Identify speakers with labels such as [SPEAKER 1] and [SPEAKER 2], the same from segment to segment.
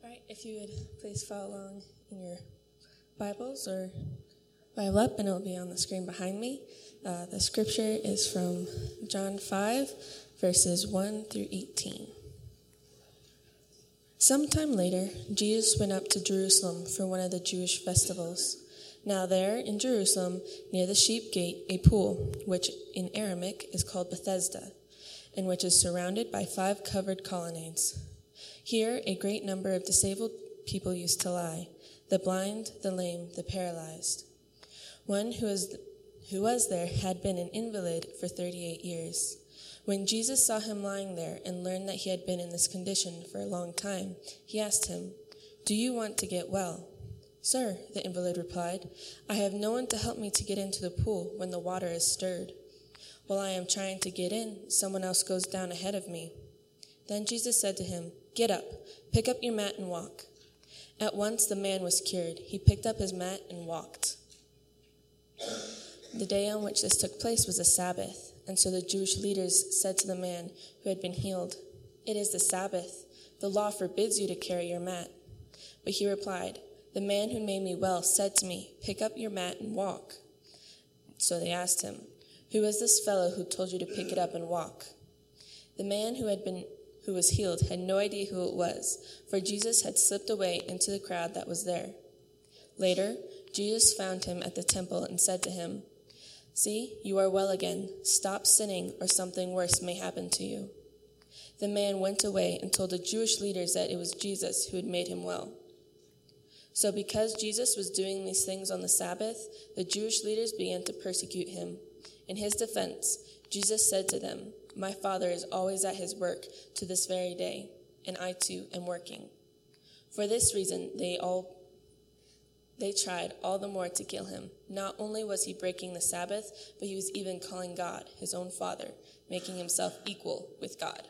[SPEAKER 1] All right, if you would please follow along in your Bibles or Bible up, and it will be on the screen behind me. The scripture is from John 5, verses 1 through 18. Sometime later, Jesus went up to Jerusalem for one of the Jewish festivals. Now there, in Jerusalem, near the sheep gate, a pool, which in Aramaic is called Bethesda, and which is surrounded by 5 covered colonnades. Here a great number of disabled people used to lie, the blind, the lame, the paralyzed. One who was there had been an invalid for 38 years. When Jesus saw him lying there and learned that he had been in this condition for a long time, he asked him, "Do you want to get well?" "Sir," the invalid replied, "I have no one to help me to get into the pool when the water is stirred. While I am trying to get in, someone else goes down ahead of me." Then Jesus said to him, "Get up, pick up your mat and walk." At once the man was cured. He picked up his mat and walked. The day on which this took place was a Sabbath, and so the Jewish leaders said to the man who had been healed, "It is the Sabbath. The law forbids you to carry your mat." But he replied, "The man who made me well said to me, 'Pick up your mat and walk.'" So they asked him, "Who is this fellow who told you to pick it up and walk?" The man who was healed had no idea who it was, for Jesus had slipped away into the crowd that was there. Later, Jesus found him at the temple and said to him, "See, you are well again. Stop sinning, or something worse may happen to you." The man went away and told the Jewish leaders that it was Jesus who had made him well. So because Jesus was doing these things on the Sabbath, the Jewish leaders began to persecute him. In his defense, Jesus said to them, "My Father is always at his work to this very day, and I too am working." For this reason, they tried all the more to kill him. Not only was he breaking the Sabbath, but he was even calling God his own Father, making himself equal with God.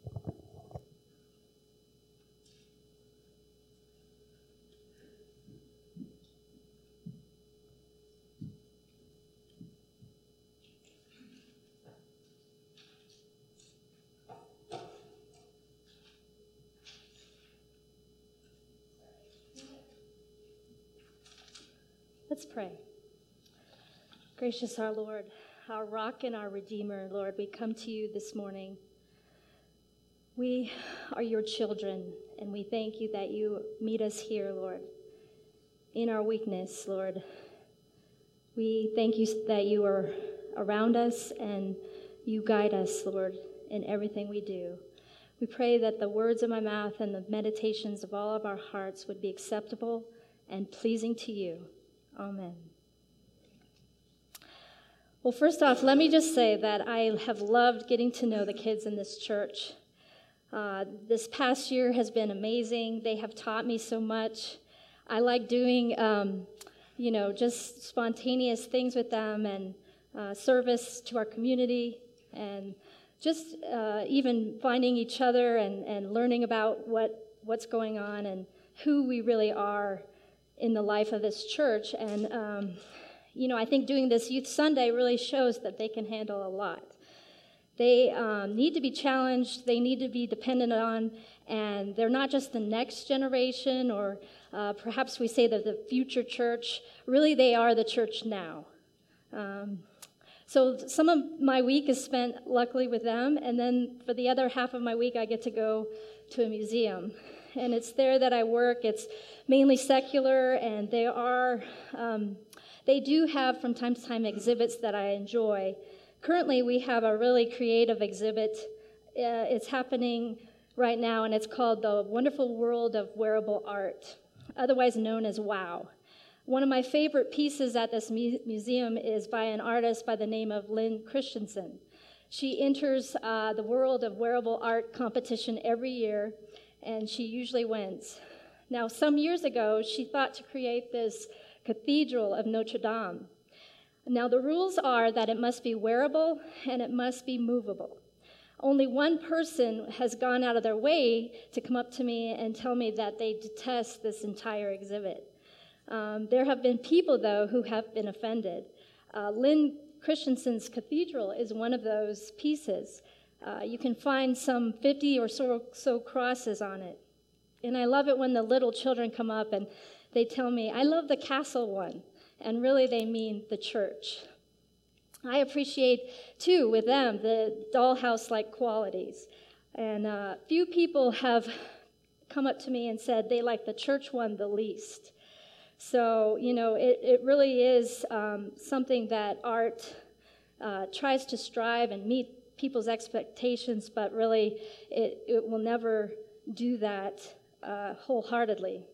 [SPEAKER 2] Let's pray. Gracious our Lord, our rock and our Redeemer, Lord, we come to you this morning. We are your children, and we thank you that you meet us here, Lord, in our weakness, Lord. We thank you that you are around us and you guide us, Lord, in everything we do. We pray that the words of my mouth and the meditations of all of our hearts would be acceptable and pleasing to you. Amen. Well, first off, let me just say that I have loved getting to know the kids in this church. This past year has been amazing. They have taught me so much. I like doing, just spontaneous things with them and service to our community and just even finding each other and learning about what's going on and who we really are in the life of this church. And, I think doing this Youth Sunday really shows that they can handle a lot. They need to be challenged, they need to be dependent on, and they're not just the next generation, or perhaps we say that the future church. Really, they are the church now. So some of my week is spent, luckily, with them, and then for the other half of my week, I get to go to a museum. And it's there that I work. It's mainly secular, and they do have from time to time exhibits that I enjoy. Currently, we have a really creative exhibit. It's happening right now, and it's called The Wonderful World of Wearable Art, otherwise known as WOW. One of my favorite pieces at this museum is by an artist by the name of Lynn Christensen. She enters the World of Wearable Art competition every year, and she usually wins. Now, some years ago, she thought to create this Cathedral of Notre Dame. Now, the rules are that it must be wearable and it must be movable. Only one person has gone out of their way to come up to me and tell me that they detest this entire exhibit. There have been people, though, who have been offended. Lynn Christensen's Cathedral is one of those pieces. You can find some 50 or so crosses on it. And I love it when the little children come up and they tell me, I love the castle one. And really they mean the church. I appreciate, too, with them, the dollhouse-like qualities. And few people have come up to me and said they like the church one the least. So, it really is something that art tries to strive and meet people's expectations, but really it will never do that wholeheartedly.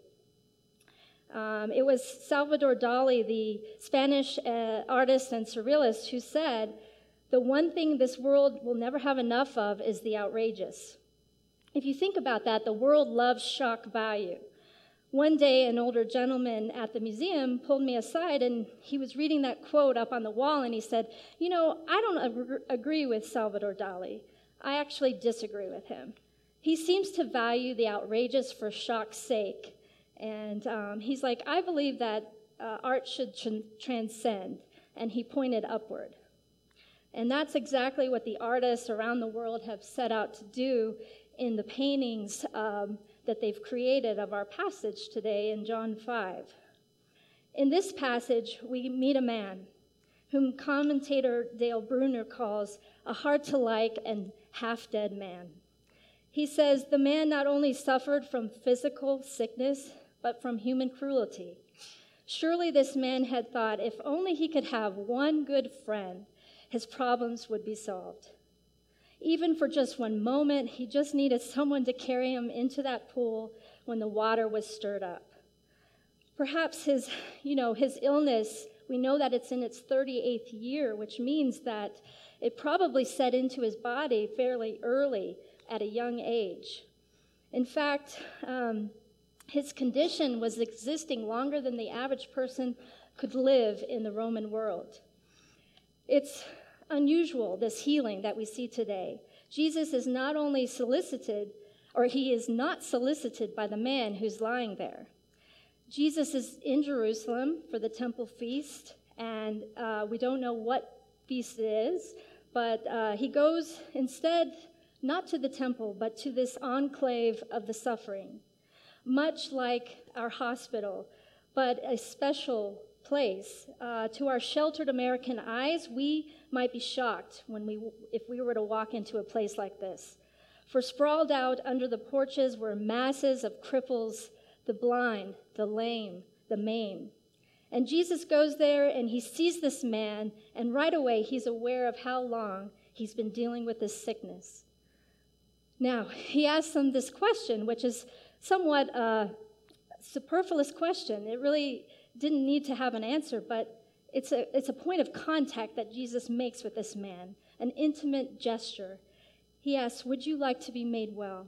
[SPEAKER 2] It was Salvador Dali, the Spanish artist and surrealist, who said, "The one thing this world will never have enough of is the outrageous." If you think about that, the world loves shock value. One day, an older gentleman at the museum pulled me aside, and he was reading that quote up on the wall, and he said, I don't agree with Salvador Dali. I actually disagree with him. He seems to value the outrageous for shock's sake. And he's like, I believe that art should transcend. And he pointed upward. And that's exactly what the artists around the world have set out to do in the paintings that they've created of our passage today in John 5. In this passage, we meet a man whom commentator Dale Bruner calls a hard-to-like and half-dead man. He says the man not only suffered from physical sickness, but from human cruelty. Surely this man had thought if only he could have one good friend, his problems would be solved. Even for just one moment, he just needed someone to carry him into that pool when the water was stirred up. Perhaps his illness, we know that it's in its 38th year, which means that it probably set into his body fairly early at a young age. In fact, his condition was existing longer than the average person could live in the Roman world. It's unusual, this healing that we see today. Jesus is not only solicited, or he is not solicited by the man who's lying there. Jesus is in Jerusalem for the temple feast, and we don't know what feast it is, but he goes instead not to the temple, but to this enclave of the suffering, much like our hospital, but a special place. To our sheltered American eyes, we might be shocked if we were to walk into a place like this. For sprawled out under the porches were masses of cripples, the blind, the lame, the maimed. And Jesus goes there and he sees this man, and right away he's aware of how long he's been dealing with this sickness. Now, he asks him this question, which is somewhat a superfluous question. It really didn't need to have an answer, but it's a point of contact that Jesus makes with this man, an intimate gesture. He asks, "Would you like to be made well?"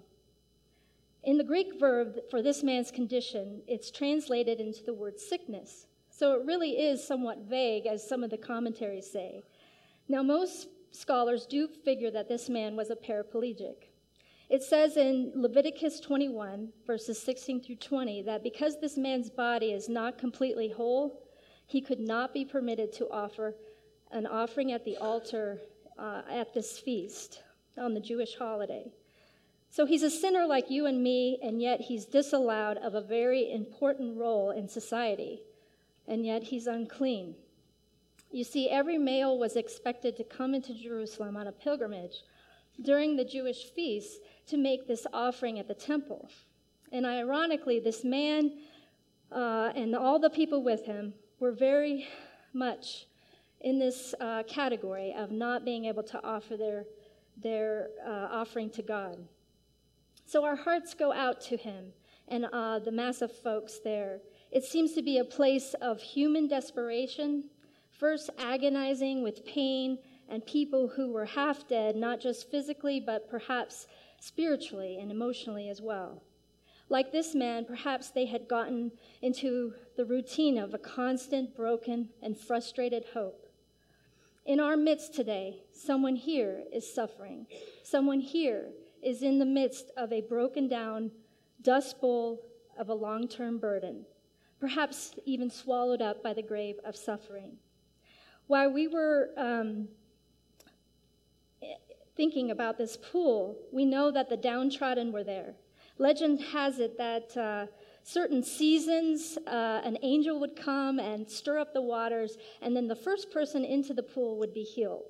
[SPEAKER 2] In the Greek verb for this man's condition, it's translated into the word sickness. So it really is somewhat vague, as some of the commentaries say. Now, most scholars do figure that this man was a paraplegic. It says in Leviticus 21, verses 16 through 20, that because this man's body is not completely whole, he could not be permitted to offer an offering at the altar at this feast on the Jewish holiday. So he's a sinner like you and me, and yet he's disallowed of a very important role in society, and yet he's unclean. You see, every male was expected to come into Jerusalem on a pilgrimage during the Jewish feasts to make this offering at the temple. And ironically, this man and all the people with him were very much in this category of not being able to offer their offering to God. So our hearts go out to him and the mass of folks there. It seems to be a place of human desperation, first agonizing with pain, and people who were half dead, not just physically, but perhaps spiritually and emotionally as well. Like this man, perhaps they had gotten into the routine of a constant, broken, and frustrated hope. In our midst today, someone here is suffering. Someone here is in the midst of a broken down dust bowl of a long-term burden, perhaps even swallowed up by the grave of suffering. While we were thinking about this pool, we know that the downtrodden were there. Legend has it that certain seasons, an angel would come and stir up the waters, and then the first person into the pool would be healed.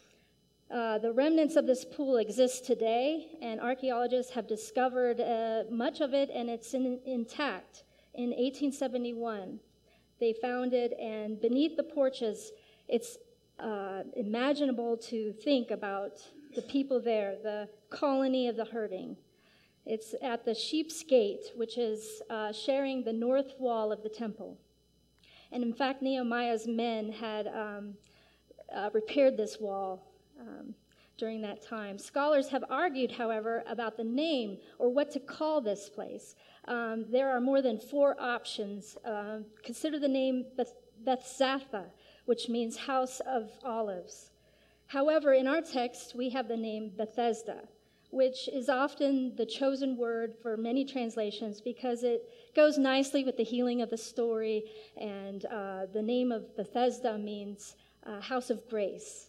[SPEAKER 2] The remnants of this pool exist today, and archaeologists have discovered much of it, and it's intact. In 1871, they found it, and beneath the porches, it's imaginable to think about the people there, the colony of the herding. It's at the Sheep's Gate, which is sharing the north wall of the temple. And in fact, Nehemiah's men had repaired this wall during that time. Scholars have argued, however, about the name or what to call this place. There are more than 4 options. Consider the name Bethzatha, which means house of olives. However, in our text, we have the name Bethesda, which is often the chosen word for many translations because it goes nicely with the healing of the story, and the name of Bethesda means house of grace.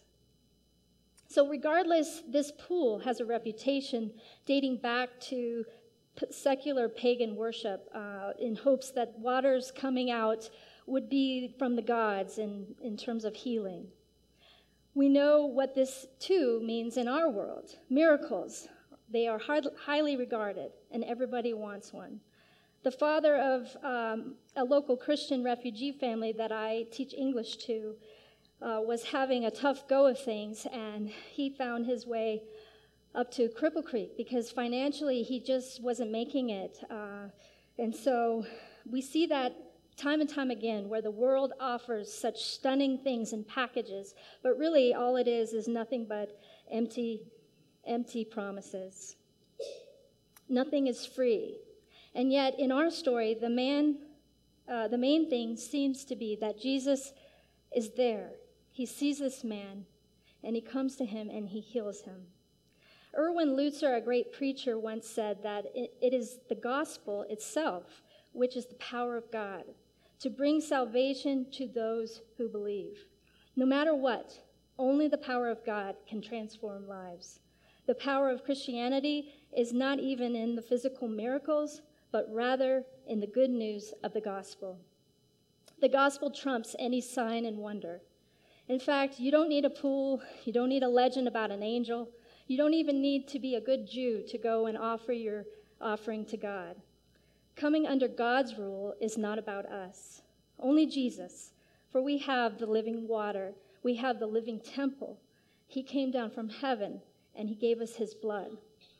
[SPEAKER 2] So regardless, this pool has a reputation dating back to secular pagan worship in hopes that waters coming out would be from the gods in terms of healing. We know what this, too, means in our world. Miracles, they are highly regarded, and everybody wants one. The father of a local Christian refugee family that I teach English to was having a tough go of things, and he found his way up to Cripple Creek because financially he just wasn't making it. And so we see that time and time again where the world offers such stunning things in packages, but really all it is nothing but empty promises. Nothing is free. And yet in our story, the main thing seems to be that Jesus is there. He sees this man, and he comes to him, and he heals him. Erwin Lutzer, a great preacher, once said that it is the gospel itself which is the power of God to bring salvation to those who believe. No matter what, only the power of God can transform lives. The power of Christianity is not even in the physical miracles, but rather in the good news of the gospel. The gospel trumps any sign and wonder. In fact, you don't need a pool, you don't need a legend about an angel, you don't even need to be a good Jew to go and offer your offering to God. Coming under God's rule is not about us, only Jesus, for we have the living water, we have the living temple. He came down from heaven, and he gave us his blood.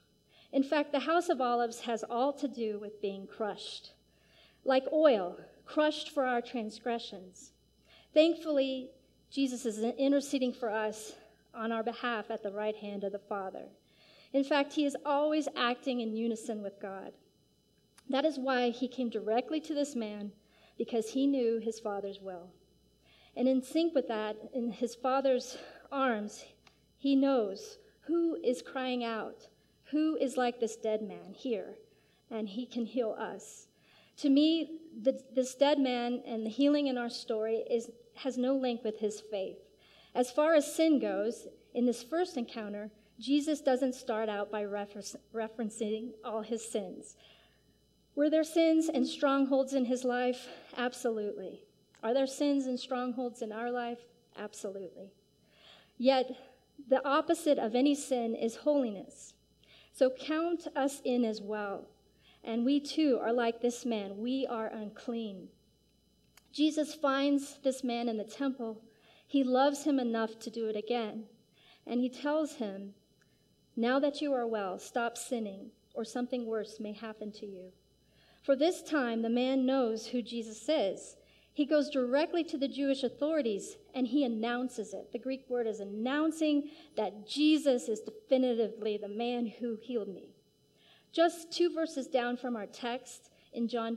[SPEAKER 2] In fact, the House of Olives has all to do with being crushed, like oil, crushed for our transgressions. Thankfully, Jesus is interceding for us on our behalf at the right hand of the Father. In fact, he is always acting in unison with God. That is why he came directly to this man, because he knew his Father's will. And in sync with that, in his Father's arms, he knows who is crying out, who is like this dead man here, and he can heal us. To me, this dead man and the healing in our story has no link with his faith. As far as sin goes, in this first encounter, Jesus doesn't start out by referencing all his sins. Were there sins and strongholds in his life? Absolutely. Are there sins and strongholds in our life? Absolutely. Yet, the opposite of any sin is holiness. So count us in as well. And we too are like this man. We are unclean. Jesus finds this man in the temple. He loves him enough to do it again. And he tells him, now that you are well, stop sinning, or something worse may happen to you. For this time, the man knows who Jesus is. He goes directly to the Jewish authorities, and he announces it. The Greek word is announcing that Jesus is definitively the man who healed me. Just 2 verses down from our text, in John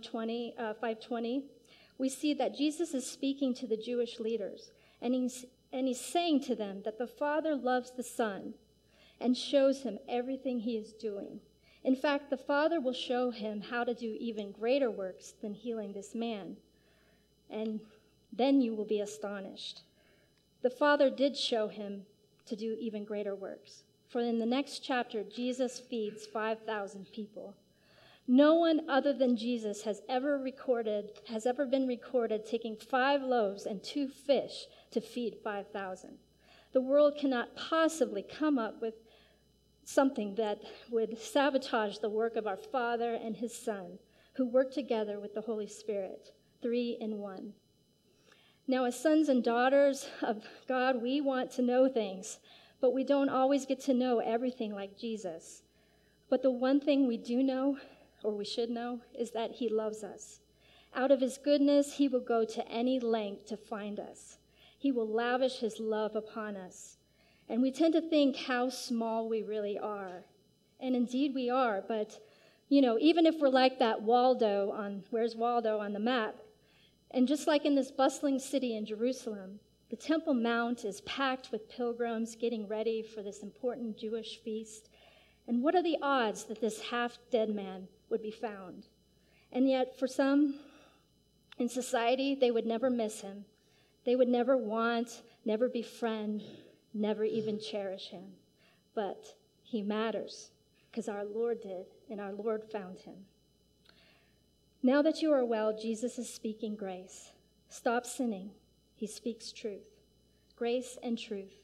[SPEAKER 2] 5:20, we see that Jesus is speaking to the Jewish leaders, and he's saying to them that the Father loves the Son and shows him everything he is doing. In fact, the Father will show him how to do even greater works than healing this man. And then you will be astonished. The Father did show him to do even greater works. For in the next chapter, Jesus feeds 5,000 people. No one other than Jesus has ever been recorded taking 5 loaves and 2 fish to feed 5,000. The world cannot possibly come up with something that would sabotage the work of our Father and his Son, who work together with the Holy Spirit, 3 in 1. Now, as sons and daughters of God, we want to know things, but we don't always get to know everything like Jesus. But the one thing we do know, or we should know, is that he loves us. Out of his goodness, he will go to any length to find us. He will lavish his love upon us. And we tend to think how small we really are. And indeed we are, but, even if we're like that where's Waldo on the map? And just like in this bustling city in Jerusalem, the Temple Mount is packed with pilgrims getting ready for this important Jewish feast. And what are the odds that this half-dead man would be found? And yet, for some in society, they would never miss him. They would never want, never befriend, never even cherish him. But he matters, because our Lord did, and our Lord found him. Now that you are well, Jesus is speaking grace. Stop sinning. He speaks truth. Grace and truth.